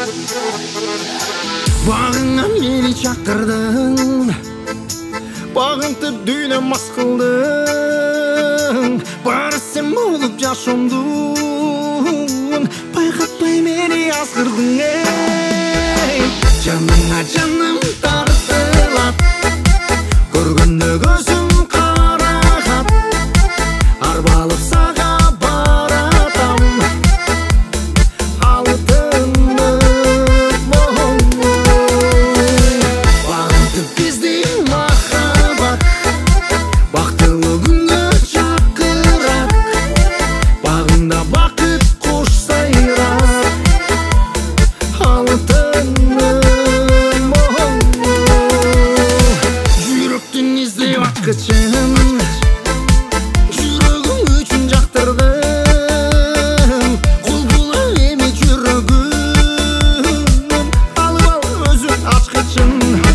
Bağыңа мені шақырдың, бағыңды дүйне мас қылдың. Бары сен болып жашомдың, байқатпай мені азғырдың. Жаныңа жаным тартылат, көргенде көзім қарағат, арбалып саға баратам, алтыным бағымды біздің махаббат, бақтылы күнге шақырат, бағында бақыт қош сайрат, алтыным жүректен іздеп атқычын, жүрегім үшін жақтырдым, құл бола еме жүрегім, алып ал өзің ашқычын.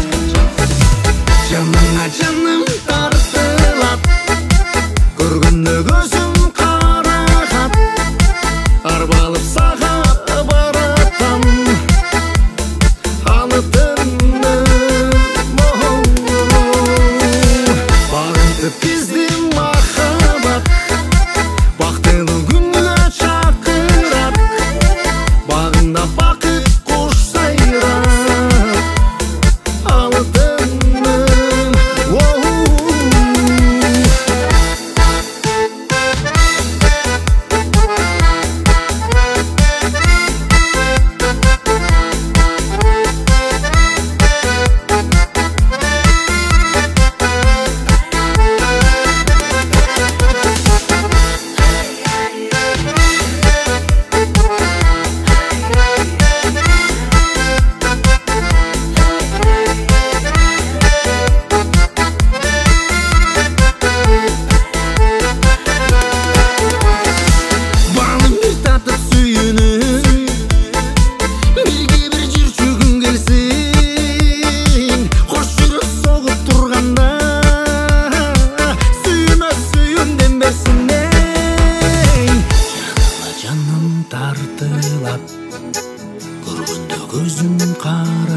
Жаныңа жаным тартылат, көргенде көзім қарағат, арбалып саға баратам, алтыным бағымды біздің махаббат, бақтылы күнге шақырат, бағында бақыт қош сайрат, алтыным тартылат, көргенде көзім қарағат,